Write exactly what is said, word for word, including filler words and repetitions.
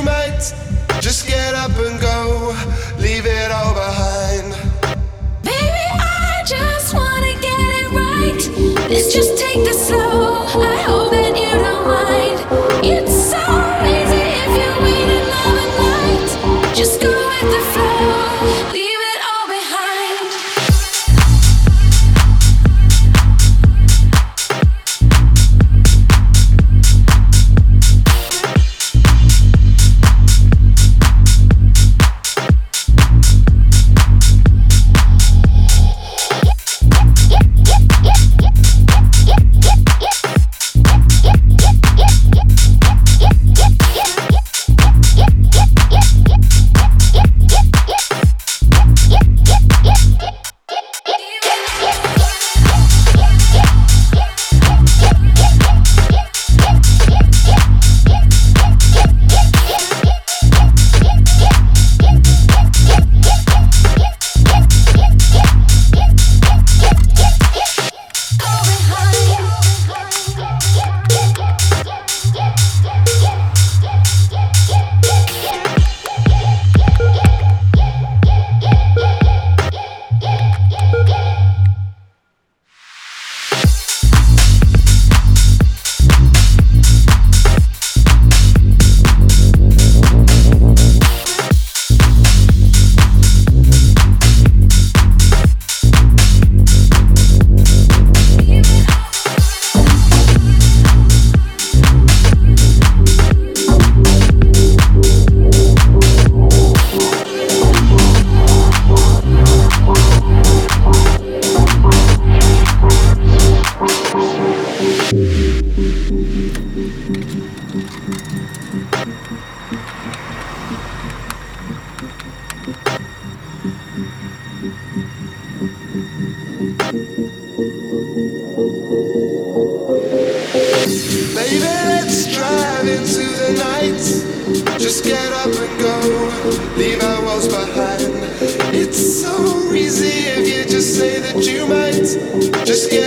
you might just get up and go, leave it all behind. Baby, I just wanna get it right. Let's just take this slow. I hope that you don't mind. It's so easy if you wait another night. Just go with the flow. Leave it all behind. Baby, let's drive into the night. Just get up and go, leave our walls behind. It's so easy if you just say that you might. Just get